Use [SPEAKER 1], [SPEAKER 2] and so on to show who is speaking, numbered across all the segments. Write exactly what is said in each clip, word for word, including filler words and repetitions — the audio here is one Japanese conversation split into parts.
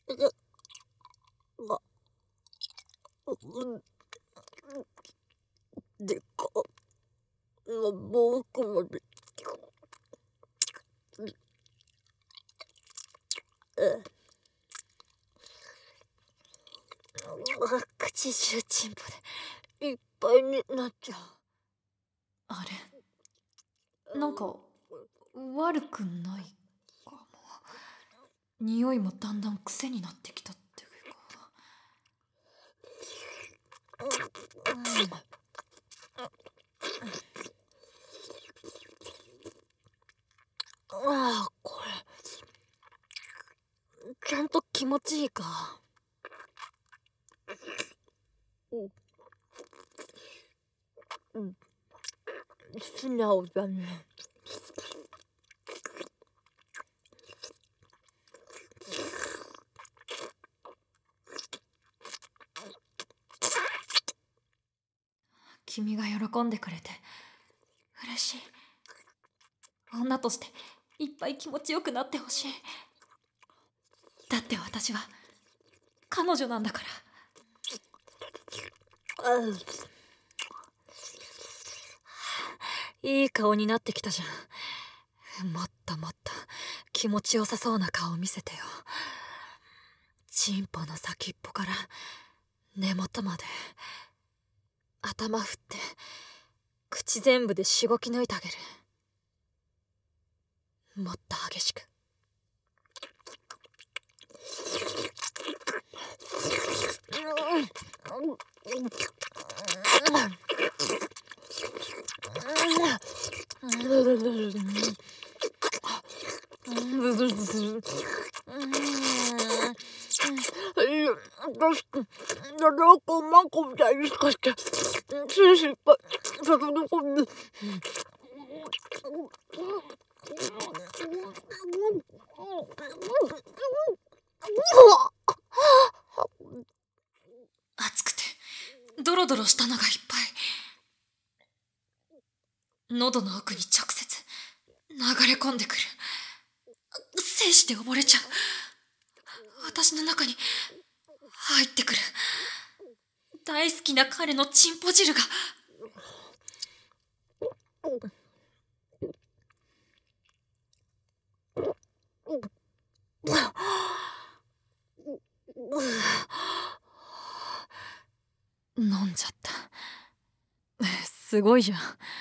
[SPEAKER 1] でか僕まで口中チンポでいっぱいになっちゃう。
[SPEAKER 2] あれ、なんか悪くないかも。匂いもだんだん癖になってきたっていうか。
[SPEAKER 1] うん、ああ、これちゃんと気持ちいいか。うんうん、素直だね。
[SPEAKER 2] 君が喜んでくれて嬉しい。女としていっぱい気持ちよくなってほしい。だって私は彼女なんだから。
[SPEAKER 1] いい顔になってきたじゃん。もっともっと気持ちよさそうな顔見せてよ。チンポの先っぽから根元まで頭振って口全部でしごき抜いてあげる。もっと激しく。どこまこみたいにしかしてついしっぱいそこのこんで
[SPEAKER 2] 熱くてドロドロしたのがいっぱい。喉の奥に直接流れ込んでくる。精子で溺れちゃう。私の中に入ってくる。大好きな彼のチンポ汁が。飲んじゃった。すごいじゃん。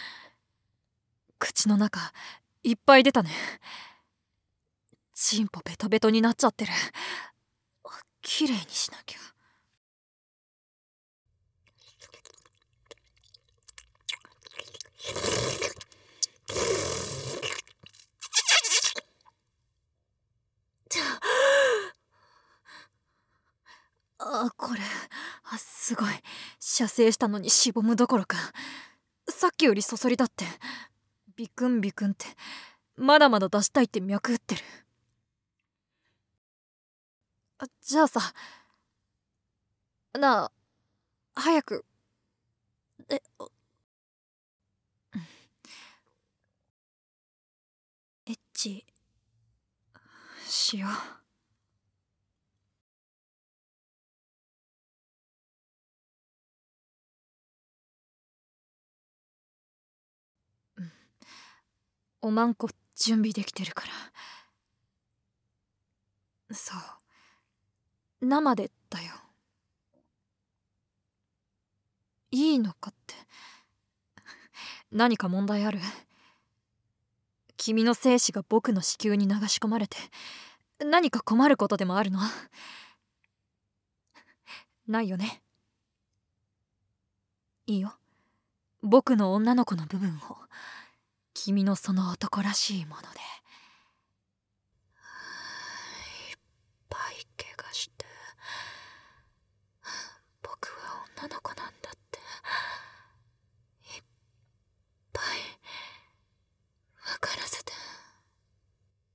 [SPEAKER 2] 口の中いっぱい出たね。チンポベトベトになっちゃってる。きれいにしなきゃ。あ、これあすごい。射精したのにしぼむどころかさっきよりそそりだって。ビクンビクンってまだまだ出したいって脈打ってる。あじゃあさなあ早くえエッチしよう。おまんこ準備できてるから。そう生でだよ。いいのかって。何か問題ある？君の精子が僕の子宮に流し込まれて何か困ることでもあるの？ないよね。いいよ、僕の女の子の部分を君のその男らしいもので